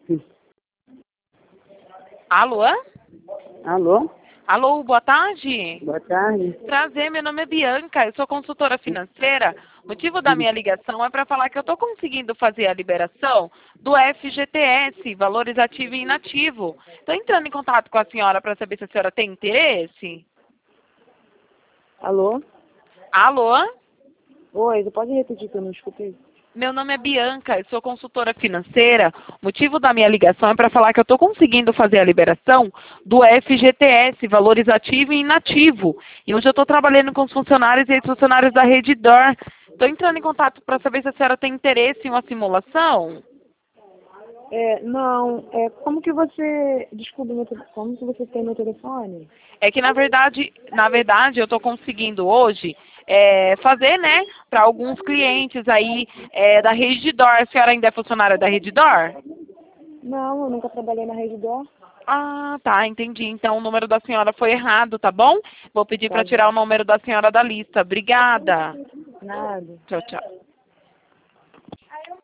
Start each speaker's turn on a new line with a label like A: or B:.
A: Alô?
B: Alô?
A: Alô, boa tarde.
B: Boa tarde.
A: Prazer, meu nome é Bianca, eu sou consultora financeira. O motivo da minha ligação é para falar que eu estou conseguindo fazer a liberação do FGTS, Valores Ativo e Inativo. Estou entrando em contato com a senhora para saber se a senhora tem interesse.
B: Alô?
A: Alô?
B: Oi, você pode repetir que eu não escutei?
A: Meu nome é Bianca, eu sou consultora financeira. O motivo da minha ligação é para falar que eu estou conseguindo fazer a liberação do FGTS, Valores Ativo e Inativo. E hoje eu estou trabalhando com os funcionários e ex-funcionários da Redditor. Estou entrando em contato para saber se a senhora tem interesse em uma simulação.
B: Não, como que você, desculpa, como que você tem meu telefone?
A: É que, na verdade, eu estou conseguindo hoje fazer, né, para alguns clientes aí da Redditor. A senhora ainda é funcionária da Redditor?
B: Não, eu nunca trabalhei na Redditor.
A: Ah, tá, entendi. Então o número da senhora foi errado, tá bom? Vou pedir
B: Tá
A: para tirar o número da senhora da lista. Obrigada.
B: nada.
A: Tchau, tchau.